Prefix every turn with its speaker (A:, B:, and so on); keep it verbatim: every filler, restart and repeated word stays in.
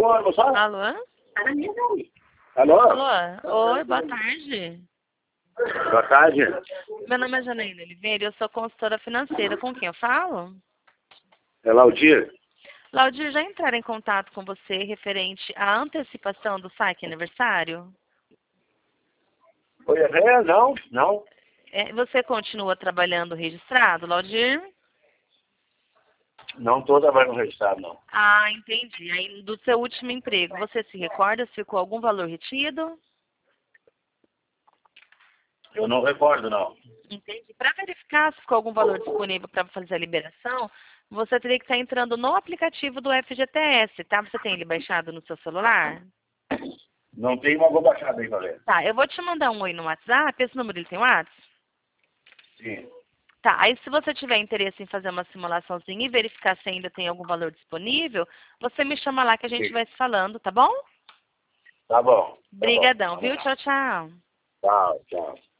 A: ônibus, sabe?
B: Alô?
A: Alô?
B: Alô? Oi, boa tarde.
A: Boa tarde.
B: Meu nome é Janaína Oliveira e eu sou consultora financeira. Com quem eu falo?
A: É Laudir.
B: Laudir, já entraram em contato com você referente à antecipação do saque aniversário?
A: Oi, é, não, não.
B: É, você continua trabalhando registrado, Laudir?
A: Não estou trabalhando no registrado, não.
B: Ah, entendi. Aí, do seu último emprego, você se recorda se ficou algum valor retido?
A: Eu não recordo, não.
B: Entendi. Para verificar se ficou algum valor disponível para fazer a liberação, você teria que estar entrando no aplicativo do F G T S, tá? Você tem ele baixado no seu celular?
A: Não tem, mas vou baixar bem, Valéria.
B: Tá, eu vou te mandar um oi no WhatsApp. Esse número ele tem WhatsApp?
A: Sim.
B: Tá, aí se você tiver interesse em fazer uma simulaçãozinha e verificar se ainda tem algum valor disponível, você me chama lá que a gente
A: Sim.
B: vai se falando, tá bom?
A: Tá bom. Tá bom.
B: Obrigadão,
A: Tá
B: viu?
A: bom.
B: Tchau, tchau.
A: Tchau, tchau.